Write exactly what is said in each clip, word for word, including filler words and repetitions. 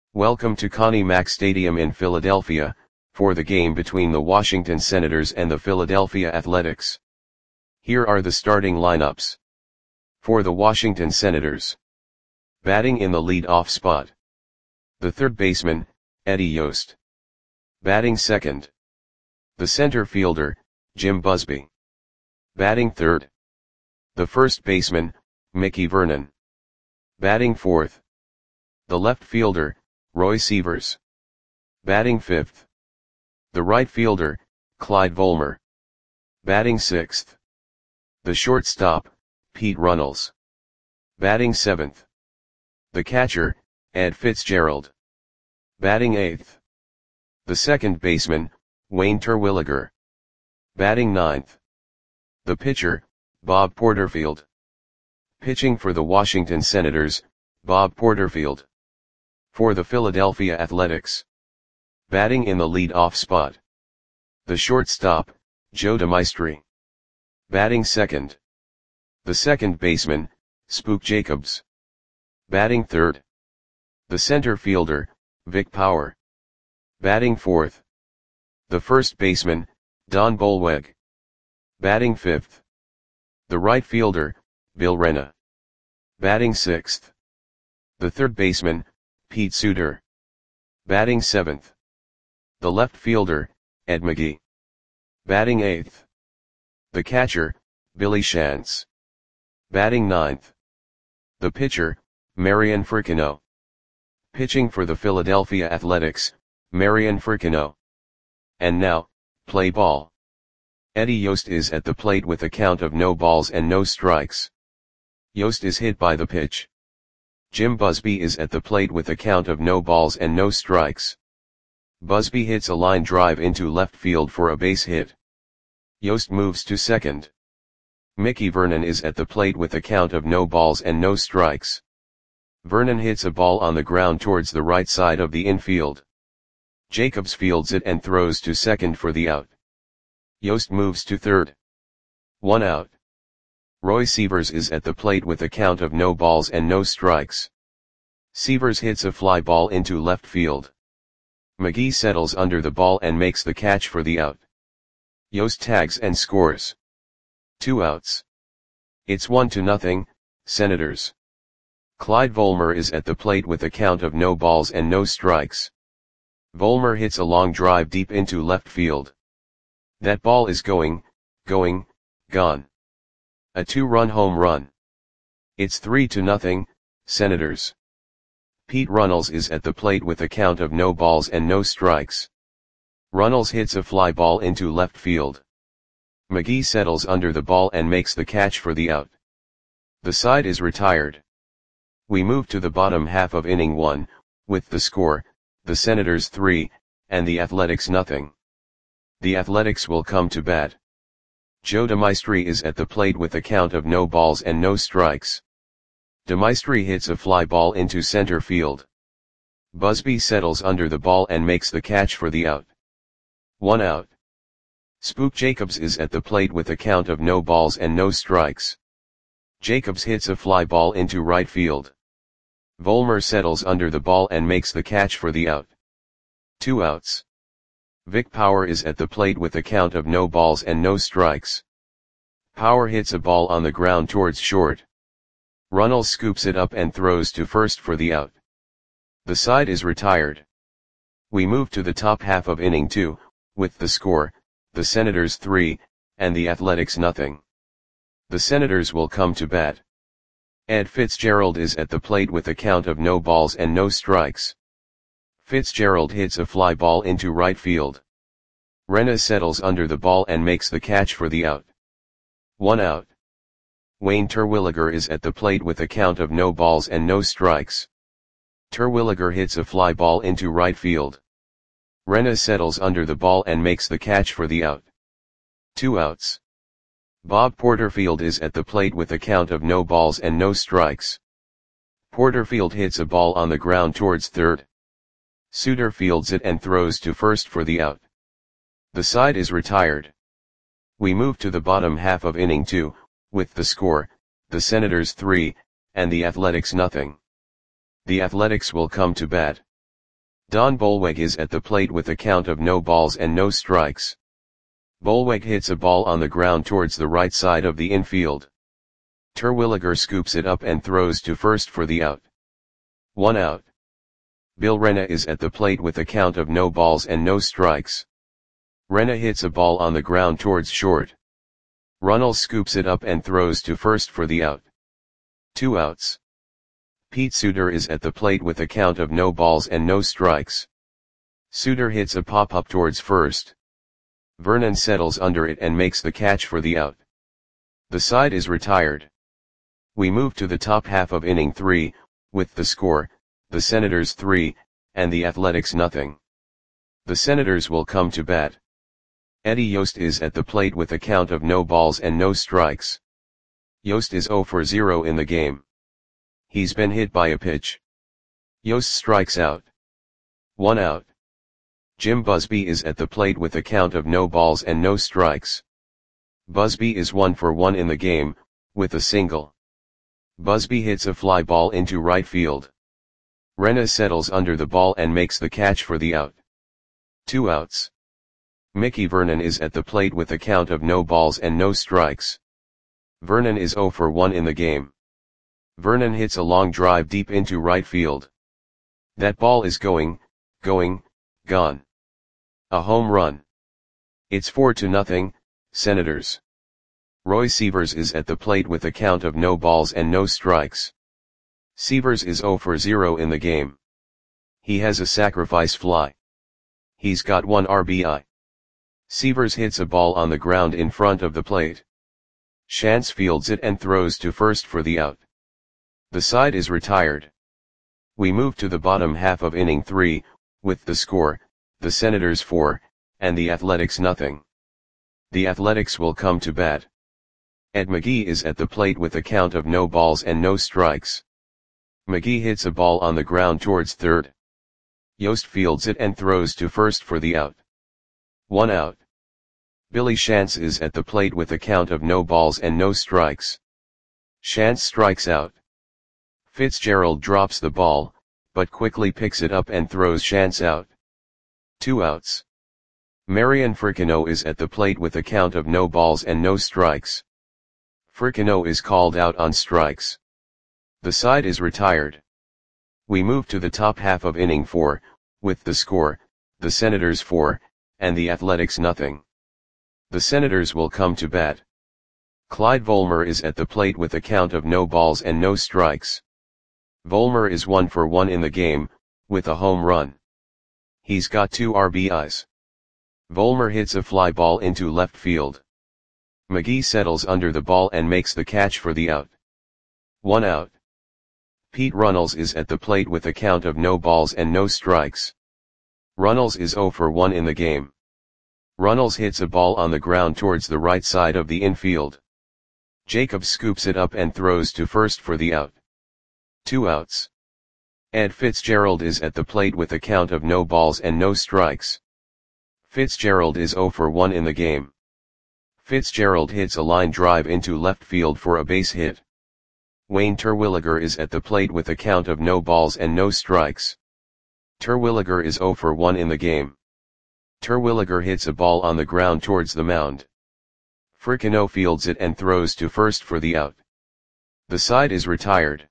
Welcome to Connie Mack Stadium in Philadelphia, for the game between the Washington Senators and the Philadelphia Athletics. Here are the starting lineups. For the Washington Senators. Batting in the lead-off spot. The third baseman, Eddie Yost. Batting second. The center fielder, Jim Busby. Batting third. The first baseman, Mickey Vernon. Batting fourth. The left fielder, Roy Sievers. Batting fifth. The right fielder, Clyde Volmer. Batting sixth. The shortstop, Pete Runnels. Batting seventh. The catcher, Ed Fitzgerald. Batting eighth. The second baseman, Wayne Terwilliger. Batting ninth. The pitcher, Bob Porterfield. Pitching for the Washington Senators, Bob Porterfield. For the Philadelphia Athletics. Batting in the lead-off spot. The shortstop, Joe DeMaestri. Batting second. The second baseman, Spook Jacobs. Batting third. The center fielder, Vic Power. Batting fourth. The first baseman, Don Bolweg. Batting fifth. The right fielder, Bill Renna. Batting sixth. The third baseman, Pete Suter. Batting seventh. The left fielder, Ed McGee. Batting eighth. The catcher, Billy Shantz. Batting ninth. The pitcher, Marian Fricino. Pitching for the Philadelphia Athletics, Marian Fricino. And now, play ball. Eddie Yost is at the plate with a count of no balls and no strikes. Yost is hit by the pitch. Jim Busby is at the plate with a count of no balls and no strikes. Busby hits a line drive into left field for a base hit. Yost moves to second. Mickey Vernon is at the plate with a count of no balls and no strikes. Vernon hits a ball on the ground towards the right side of the infield. Jacobs fields it and throws to second for the out. Yost moves to third. One out. Roy Sievers is at the plate with a count of no balls and no strikes. Sievers hits a fly ball into left field. McGee settles under the ball and makes the catch for the out. Yost tags and scores. Two outs. It's one to nothing, Senators. Clyde Volmer is at the plate with a count of no balls and no strikes. Volmer hits a long drive deep into left field. That ball is going, going, gone. A two-run home run. It's three to nothing, Senators. Pete Runnels is at the plate with a count of no balls and no strikes. Runnels hits a fly ball into left field. McGee settles under the ball and makes the catch for the out. The side is retired. We move to the bottom half of inning one, with the score, the Senators three, and the Athletics nothing. The Athletics will come to bat. Joe DeMaestri is at the plate with a count of no balls and no strikes. DeMaestri hits a fly ball into center field. Busby settles under the ball and makes the catch for the out. One out. Spook Jacobs is at the plate with a count of no balls and no strikes. Jacobs hits a fly ball into right field. Volmer settles under the ball and makes the catch for the out. Two outs. Vic Power is at the plate with a count of no balls and no strikes. Power hits a ball on the ground towards short. Runnels scoops it up and throws to first for the out. The side is retired. We move to the top half of inning two, with the score, the Senators three, and the Athletics nothing. The Senators will come to bat. Ed Fitzgerald is at the plate with a count of no balls and no strikes. Fitzgerald hits a fly ball into right field. Renna settles under the ball and makes the catch for the out. One out. Wayne Terwilliger is at the plate with a count of no balls and no strikes. Terwilliger hits a fly ball into right field. Renna settles under the ball and makes the catch for the out. Two outs. Bob Porterfield is at the plate with a count of no balls and no strikes. Porterfield hits a ball on the ground towards third. Suter fields it and throws to first for the out. The side is retired. We move to the bottom half of inning two, with the score, the Senators three, and the Athletics nothing. The Athletics will come to bat. Don Bolweg is at the plate with a count of no balls and no strikes. Bolweg hits a ball on the ground towards the right side of the infield. Terwilliger scoops it up and throws to first for the out. One out. Bill Renna is at the plate with a count of no balls and no strikes. Renna hits a ball on the ground towards short. Runnels scoops it up and throws to first for the out. Two outs. Pete Suter is at the plate with a count of no balls and no strikes. Suter hits a pop-up towards first. Vernon settles under it and makes the catch for the out. The side is retired. We move to the top half of inning three, with the score, the Senators three, and the Athletics nothing. The Senators will come to bat. Eddie Yost is at the plate with a count of no balls and no strikes. Yost is zero for zero in the game. He's been hit by a pitch. Yost strikes out. One out. Jim Busby is at the plate with a count of no balls and no strikes. Busby is one for one in the game, with a single. Busby hits a fly ball into right field. Renna settles under the ball and makes the catch for the out. Two outs. Mickey Vernon is at the plate with a count of no balls and no strikes. Vernon is zero for one in the game. Vernon hits a long drive deep into right field. That ball is going, going, gone. A home run. It's four to nothing, Senators. Roy Sievers is at the plate with a count of no balls and no strikes. Sievers is zero for zero in the game. He has a sacrifice fly. He's got one R B I. Sievers hits a ball on the ground in front of the plate. Shantz fields it and throws to first for the out. The side is retired. We move to the bottom half of inning three, with the score, the Senators four, and the Athletics nothing. The Athletics will come to bat. Ed McGee is at the plate with a count of no balls and no strikes. McGee hits a ball on the ground towards third. Yost fields it and throws to first for the out. One out. Billy Shantz is at the plate with a count of no balls and no strikes. Shantz strikes out. Fitzgerald drops the ball, but quickly picks it up and throws Shantz out. Two outs. Marian Fricino is at the plate with a count of no balls and no strikes. Fricino is called out on strikes. The side is retired. We move to the top half of inning four, with the score, the Senators four, and the Athletics nothing. The Senators will come to bat. Clyde Volmer is at the plate with a count of no balls and no strikes. Volmer is one for one in the game, with a home run. He's got two R B Is. Volmer hits a fly ball into left field. McGee settles under the ball and makes the catch for the out. One out. Pete Runnels is at the plate with a count of no balls and no strikes. Runnels is zero for one in the game. Runnels hits a ball on the ground towards the right side of the infield. Jacobs scoops it up and throws to first for the out. Two outs. Ed Fitzgerald is at the plate with a count of no balls and no strikes. Fitzgerald is zero for one in the game. Fitzgerald hits a line drive into left field for a base hit. Wayne Terwilliger is at the plate with a count of no balls and no strikes. Terwilliger is zero for one in the game. Terwilliger hits a ball on the ground towards the mound. Fricino fields it and throws to first for the out. The side is retired.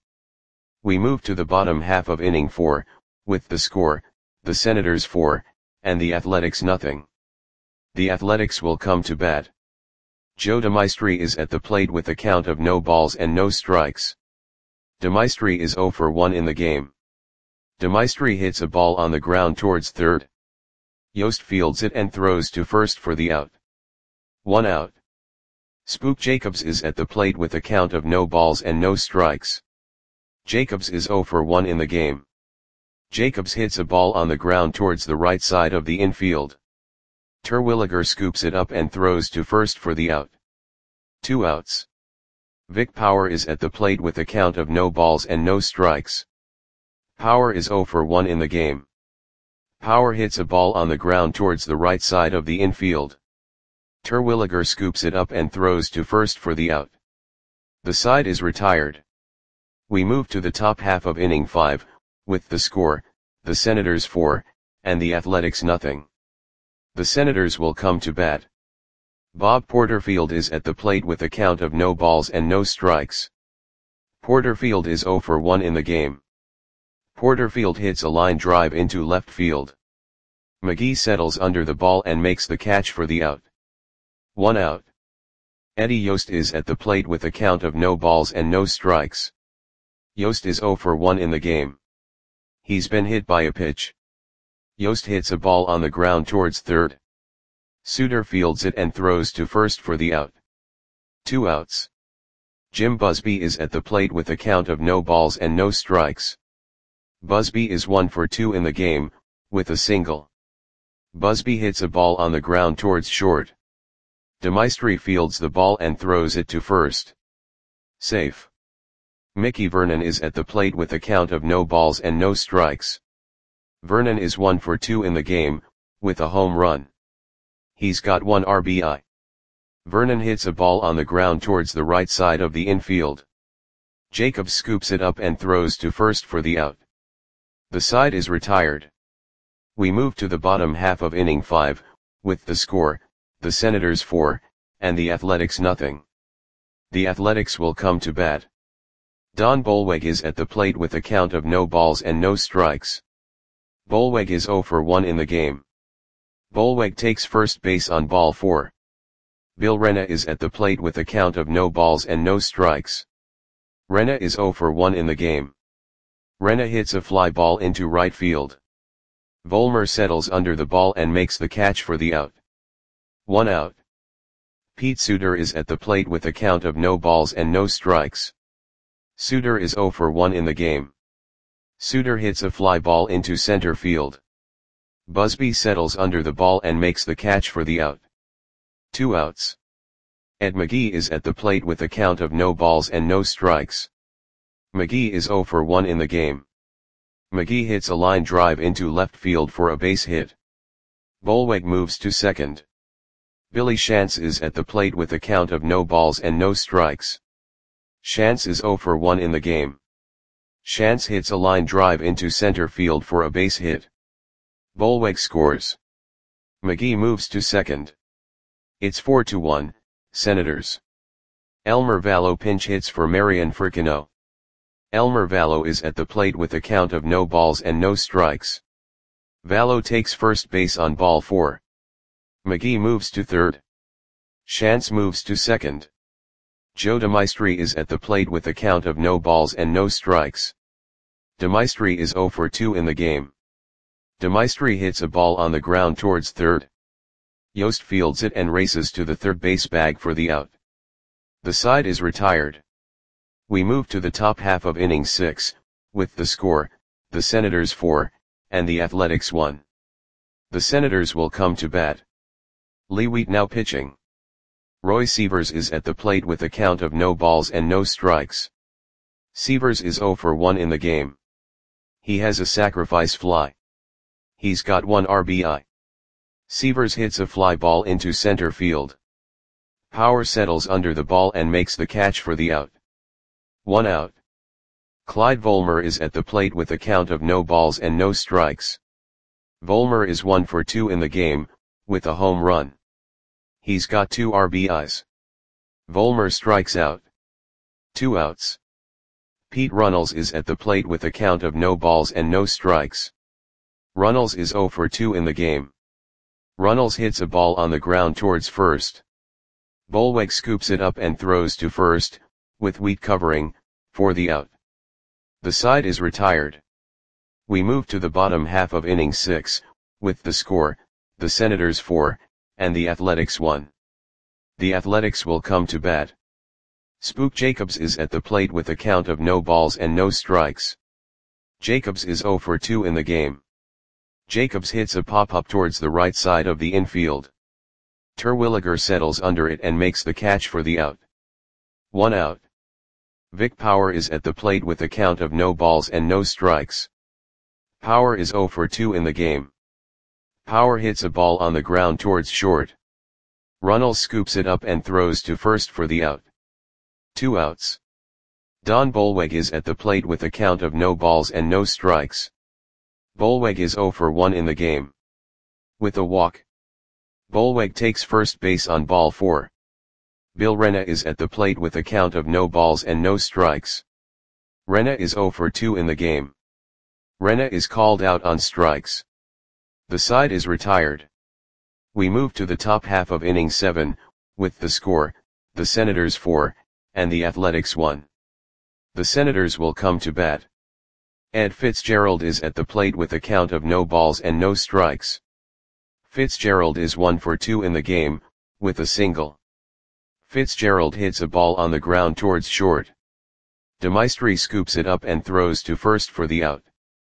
We move to the bottom half of inning four, with the score, the Senators four, and the Athletics nothing. The Athletics will come to bat. Joe DeMaestri is at the plate with a count of no balls and no strikes. DeMaestri is zero for one in the game. DeMaestri hits a ball on the ground towards third. Yost fields it and throws to first for the out. One out. Spook Jacobs is at the plate with a count of no balls and no strikes. Jacobs is zero for one in the game. Jacobs hits a ball on the ground towards the right side of the infield. Terwilliger scoops it up and throws to first for the out. Two outs. Vic Power is at the plate with a count of no balls and no strikes. Power is zero for one in the game. Power hits a ball on the ground towards the right side of the infield. Terwilliger scoops it up and throws to first for the out. The side is retired. We move to the top half of inning five, with the score, the Senators four, and the Athletics nothing. The Senators will come to bat. Bob Porterfield is at the plate with a count of no balls and no strikes. Porterfield is oh for one in the game. Porterfield hits a line drive into left field. McGee settles under the ball and makes the catch for the out. One out. Eddie Yost is at the plate with a count of no balls and no strikes. Yost is oh for one in the game. He's been hit by a pitch. Yost hits a ball on the ground towards third. Suter fields it and throws to first for the out. Two outs. Jim Busby is at the plate with a count of no balls and no strikes. Busby is one for two in the game, with a single. Busby hits a ball on the ground towards short. DeMaestri fields the ball and throws it to first. Safe. Mickey Vernon is at the plate with a count of no balls and no strikes. Vernon is one for two in the game, with a home run. He's got one R B I. Vernon hits a ball on the ground towards the right side of the infield. Jacobs scoops it up and throws to first for the out. The side is retired. We move to the bottom half of inning five, with the score, the Senators four, and the Athletics nothing. The Athletics will come to bat. Don Bolweg is at the plate with a count of no balls and no strikes. Bolweg is oh for one in the game. Bolweg takes first base on ball four. Bill Renna is at the plate with a count of no balls and no strikes. Renna is oh for one in the game. Renna hits a fly ball into right field. Vollmer settles under the ball and makes the catch for the out. One out. Pete Suter is at the plate with a count of no balls and no strikes. Suter is oh for one in the game. Suter hits a fly ball into center field. Busby settles under the ball and makes the catch for the out. Two outs. Ed McGee is at the plate with a count of no balls and no strikes. McGee is oh for one in the game. McGee hits a line drive into left field for a base hit. Bolweg moves to second. Billy Shantz is at the plate with a count of no balls and no strikes. Shantz is oh for one in the game. Shantz hits a line drive into center field for a base hit. Bolweg scores. McGee moves to second. It's four to one, Senators. Elmer Vallo pinch hits for Marian Fricino. Elmer Vallo is at the plate with a count of no balls and no strikes. Vallo takes first base on ball four. McGee moves to third. Shantz moves to second. Joe DeMaestri is at the plate with a count of no balls and no strikes. DeMaestri is oh for two in the game. DeMaestri hits a ball on the ground towards third. Yost fields it and races to the third base bag for the out. The side is retired. We move to the top half of inning six, with the score, the Senators four, and the Athletics one. The Senators will come to bat. Lee Wheat now pitching. Roy Sievers is at the plate with a count of no balls and no strikes. Sievers is oh for one in the game. He has a sacrifice fly. He's got one R B I. Sievers hits a fly ball into center field. Power settles under the ball and makes the catch for the out. One out. Clyde Vollmer is at the plate with a count of no balls and no strikes. Vollmer is one for two in the game, with a home run. He's got two R B Is. Vollmer strikes out. Two outs. Pete Runnels is at the plate with a count of no balls and no strikes. Runnels is oh for two in the game. Runnels hits a ball on the ground towards first. Bolweg scoops it up and throws to first, with Wheat covering, for the out. The side is retired. We move to the bottom half of inning six, with the score, the Senators four, and the Athletics one. The Athletics will come to bat. Spook Jacobs is at the plate with a count of no balls and no strikes. Jacobs is oh for two in the game. Jacobs hits a pop-up towards the right side of the infield. Terwilliger settles under it and makes the catch for the out. One out. Vic Power is at the plate with a count of no balls and no strikes. Power is oh for two in the game. Power hits a ball on the ground towards short. Runnels scoops it up and throws to first for the out. Two outs. Don Bolweg is at the plate with a count of no balls and no strikes. Bolweg is zero for one in the game. With a walk, Bolweg takes first base on ball four. Bill Rena is at the plate with a count of no balls and no strikes. Rena is zero for two in the game. Rena is called out on strikes. The side is retired. We move to the top half of inning seven, with the score, the Senators four, and the Athletics one. The Senators will come to bat. Ed Fitzgerald is at the plate with a count of no balls and no strikes. Fitzgerald is one for two in the game, with a single. Fitzgerald hits a ball on the ground towards short. DeMaestri scoops it up and throws to first for the out.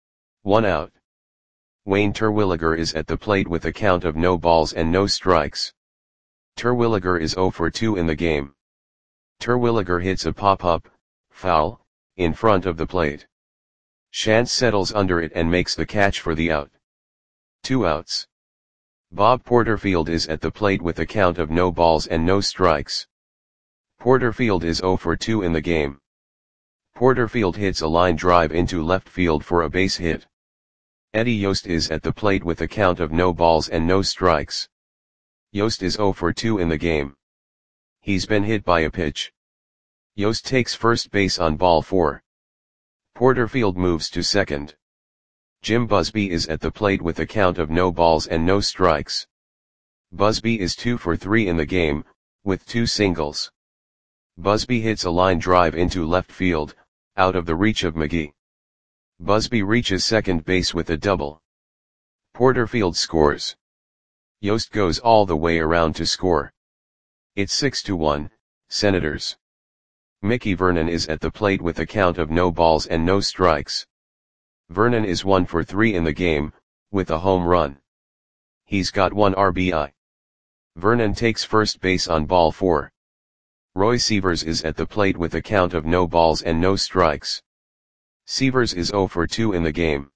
One out. Wayne Terwilliger is at the plate with a count of no balls and no strikes. Terwilliger is zero for two in the game. Terwilliger hits a pop-up, foul, in front of the plate. Shantz settles under it and makes the catch for the out. Two outs. Bob Porterfield is at the plate with a count of no balls and no strikes. Porterfield is zero for two in the game. Porterfield hits a line drive into left field for a base hit. Eddie Yost is at the plate with a count of no balls and no strikes. Yost is zero for two in the game. He's been hit by a pitch. Yost takes first base on ball four. Porterfield moves to second. Jim Busby is at the plate with a count of no balls and no strikes. Busby is two for three in the game, with two singles. Busby hits a line drive into left field, out of the reach of McGee. Busby reaches second base with a double. Porterfield scores. Yost goes all the way around to score. It's six to one, Senators. Mickey Vernon is at the plate with a count of no balls and no strikes. Vernon is one for three in the game, with a home run. He's got one R B I. Vernon takes first base on ball four. Roy Sievers is at the plate with a count of no balls and no strikes. Sievers is zero for two in the game.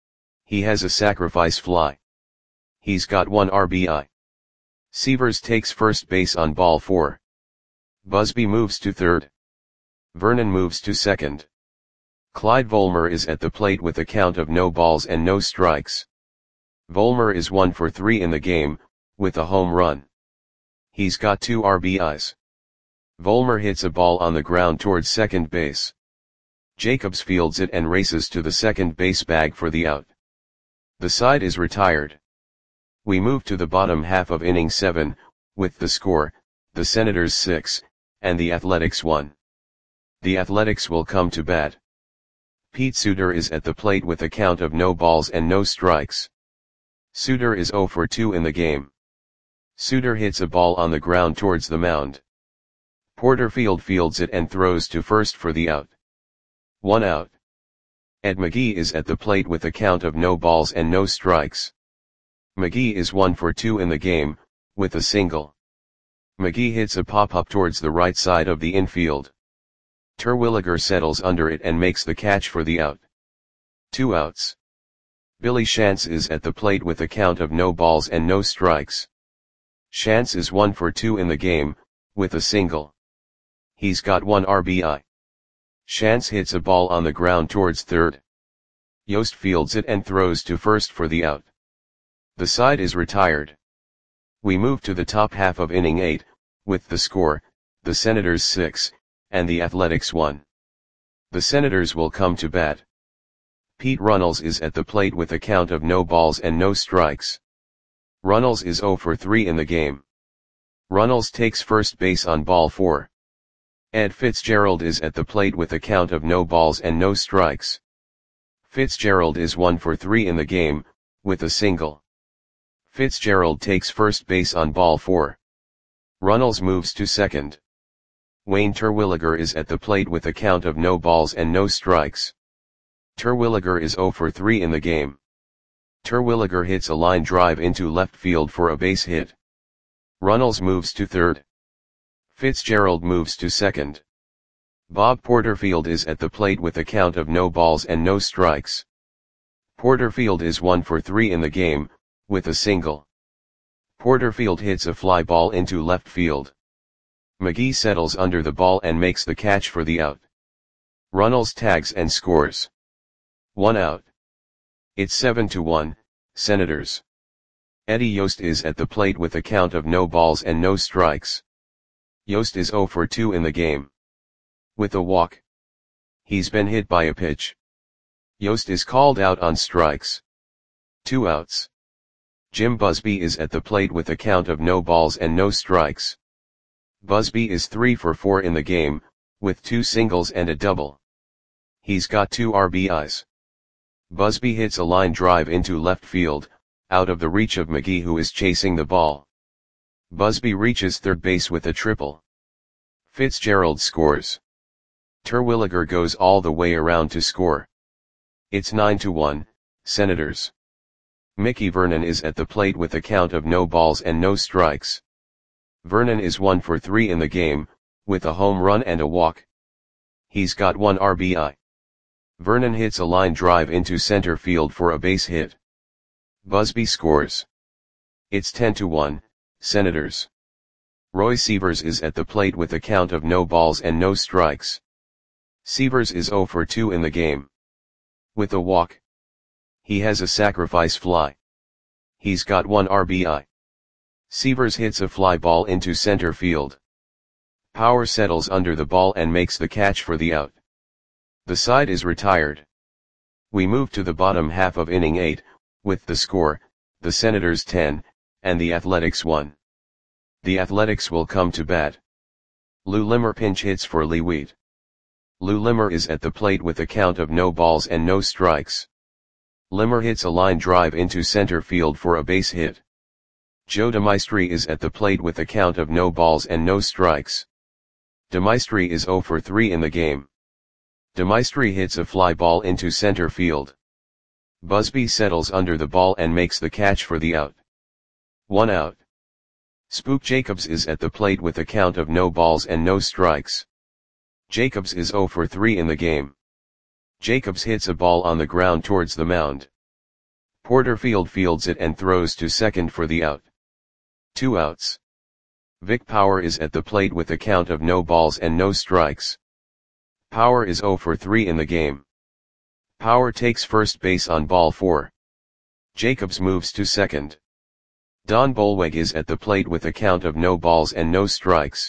He has a sacrifice fly. He's got one R B I. Sievers takes first base on ball four. Busby moves to third. Vernon moves to second. Clyde Volmer is at the plate with a count of no balls and no strikes. Volmer is one for three in the game, with a home run. He's got two R B Is. Volmer hits a ball on the ground towards second base. Jacobs fields it and races to the second base bag for the out. The side is retired. We move to the bottom half of inning seven, with the score, the Senators six, and the Athletics one. The Athletics will come to bat. Pete Suter is at the plate with a count of no balls and no strikes. Suter is zero for two in the game. Suter hits a ball on the ground towards the mound. Porterfield fields it and throws to first for the out. One out. Ed McGee is at the plate with a count of no balls and no strikes. McGee is one for two in the game, with a single. McGee hits a pop-up towards the right side of the infield. Terwilliger settles under it and makes the catch for the out. Two outs. Billy Shantz is at the plate with a count of no balls and no strikes. Shantz is one for two in the game, with a single. He's got one R B I. Shantz hits a ball on the ground towards third. Yost fields it and throws to first for the out. The side is retired. We move to the top half of inning eight, with the score, the Senators six, and the Athletics one. The Senators will come to bat. Pete Runnels is at the plate with a count of no balls and no strikes. Runnels is zero for three in the game. Runnels takes first base on ball four. Ed Fitzgerald is at the plate with a count of no balls and no strikes. Fitzgerald is one for three in the game, with a single. Fitzgerald takes first base on ball four. Runnels moves to second. Wayne Terwilliger is at the plate with a count of no balls and no strikes. Terwilliger is zero for three in the game. Terwilliger hits a line drive into left field for a base hit. Runnels moves to third. Fitzgerald moves to second. Bob Porterfield is at the plate with a count of no balls and no strikes. Porterfield is one for three in the game, with a single. Porterfield hits a fly ball into left field. McGee settles under the ball and makes the catch for the out. Runnels tags and scores. One out. It's seven to one, Senators. Eddie Yost is at the plate with a count of no balls and no strikes. Yost is zero for two in the game. With a walk. He's been hit by a pitch. Yost is called out on strikes. Two outs. Jim Busby is at the plate with a count of no balls and no strikes. Busby is three for four in the game, with two singles and a double. He's got two R B Is. Busby hits a line drive into left field, out of the reach of McGee, who is chasing the ball. Busby reaches third base with a triple. Fitzgerald scores. Terwilliger goes all the way around to score. It's nine to one, Senators. Mickey Vernon is at the plate with a count of no balls and no strikes. Vernon is one for three in the game, with a home run and a walk. He's got one R B I. Vernon hits a line drive into center field for a base hit. Busby scores. It's ten to one, Senators. Roy Sievers is at the plate with a count of no balls and no strikes. Sievers is zero for two in the game. With a walk. He has a sacrifice fly. He's got one R B I. Sievers hits a fly ball into center field. Power settles under the ball and makes the catch for the out. The side is retired. We move to the bottom half of inning eight, with the score, the Senators ten, and the Athletics one. The Athletics will come to bat. Lou Limmer pinch hits for Lee Wheat. Lou Limmer is at the plate with a count of no balls and no strikes. Limmer hits a line drive into center field for a base hit. Joe DeMaestri is at the plate with a count of no balls and no strikes. DeMaestri is zero for three in the game. DeMaestri hits a fly ball into center field. Busby settles under the ball and makes the catch for the out. One out. Spook Jacobs is at the plate with a count of no balls and no strikes. Jacobs is zero for three in the game. Jacobs hits a ball on the ground towards the mound. Porterfield fields it and throws to second for the out. Two outs. Vic Power is at the plate with a count of no balls and no strikes. Power is zero for three in the game. Power takes first base on ball four. Jacobs moves to second. Don Bolweg is at the plate with a count of no balls and no strikes.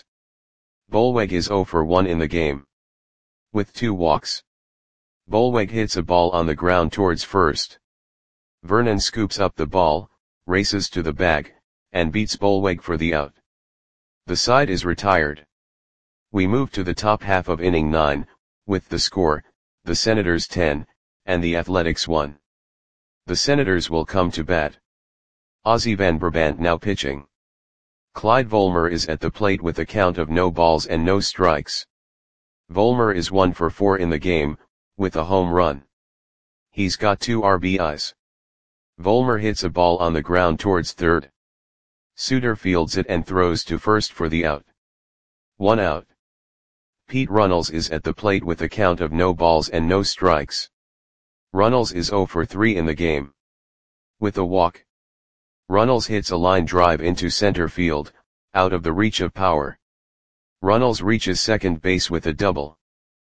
Bolweg is zero for one in the game. With two walks. Bolweg hits a ball on the ground towards first. Vernon scoops up the ball, races to the bag, and beats Bolweg for the out. The side is retired. We move to the top half of inning nine, with the score, the Senators ten, and the Athletics one. The Senators will come to bat. Ozzie Van Brabant now pitching. Clyde Volmer is at the plate with a count of no balls and no strikes. Volmer is one for four in the game, with a home run. He's got two R B Is. Volmer hits a ball on the ground towards third. Suter fields it and throws to first for the out. One out. Pete Runnels is at the plate with a count of no balls and no strikes. Runnels is zero for three in the game. With a walk. Runnels hits a line drive into center field, out of the reach of Power. Runnels reaches second base with a double.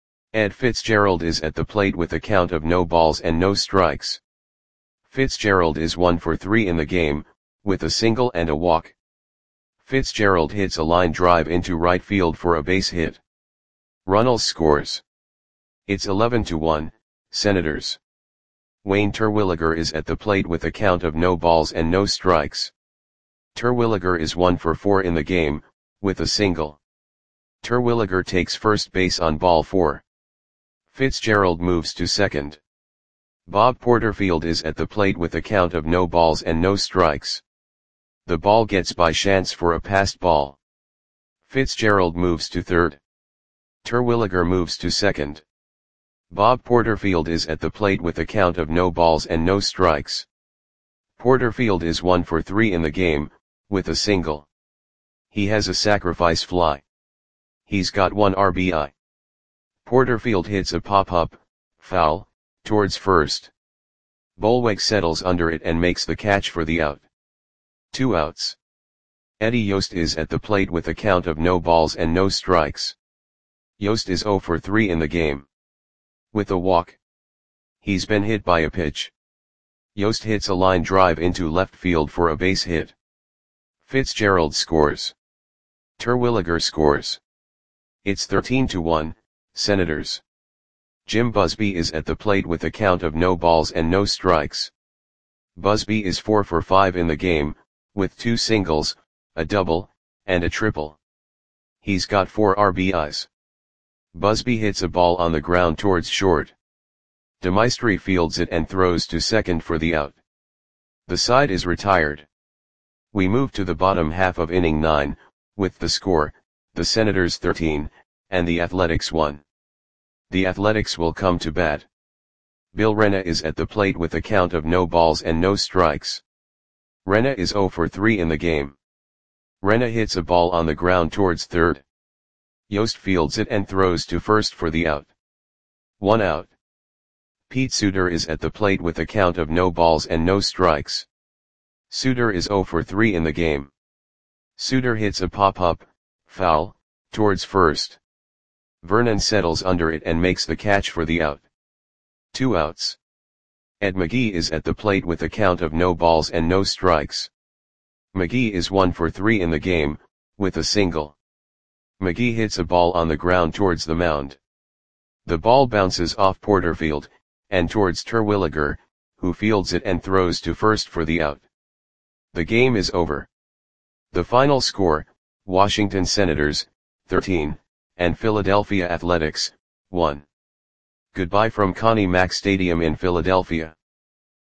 Ed Fitzgerald is at the plate with a count of no balls and no strikes. Fitzgerald is one for three in the game, with a single and a walk. Fitzgerald hits a line drive into right field for a base hit. Runnels scores. It's eleven to one, Senators. Wayne Terwilliger is at the plate with a count of no balls and no strikes. Terwilliger is one for four in the game, with a single. Terwilliger takes first base on ball four. Fitzgerald moves to second. Bob Porterfield is at the plate with a count of no balls and no strikes. The ball gets by Shantz for a passed ball. Fitzgerald moves to third. Terwilliger moves to second. Bob Porterfield is at the plate with a count of no balls and no strikes. Porterfield is one for three in the game, with a single. He has a sacrifice fly. He's got one R B I. Porterfield hits a pop-up, foul, towards first. Bolweg settles under it and makes the catch for the out. Two outs. Eddie Yost is at the plate with a count of no balls and no strikes. Yost is zero for three in the game. With a walk. He's been hit by a pitch. Yost hits a line drive into left field for a base hit. Fitzgerald scores. Terwilliger scores. It's thirteen to one, Senators. Jim Busby is at the plate with a count of no balls and no strikes. Busby is four for five in the game, with two singles, a double, and a triple. He's got four R B Is. Busby hits a ball on the ground towards short. DeMaestri fields it and throws to second for the out. The side is retired. We move to the bottom half of inning nine, with the score, the Senators thirteen, and the Athletics one. The Athletics will come to bat. Bill Rena is at the plate with a count of no balls and no strikes. Rena is zero for three in the game. Rena hits a ball on the ground towards third. Yost fields it and throws to first for the out. One out. Pete Suter is at the plate with a count of no balls and no strikes. Suter is zero for three in the game. Suter hits a pop-up, foul, towards first. Vernon settles under it and makes the catch for the out. Two outs. Ed McGee is at the plate with a count of no balls and no strikes. McGee is one for three in the game, with a single. McGee hits a ball on the ground towards the mound. The ball bounces off Porterfield, and towards Terwilliger, who fields it and throws to first for the out. The game is over. The final score, Washington Senators, thirteen, and Philadelphia Athletics, one. Goodbye from Connie Mack Stadium in Philadelphia.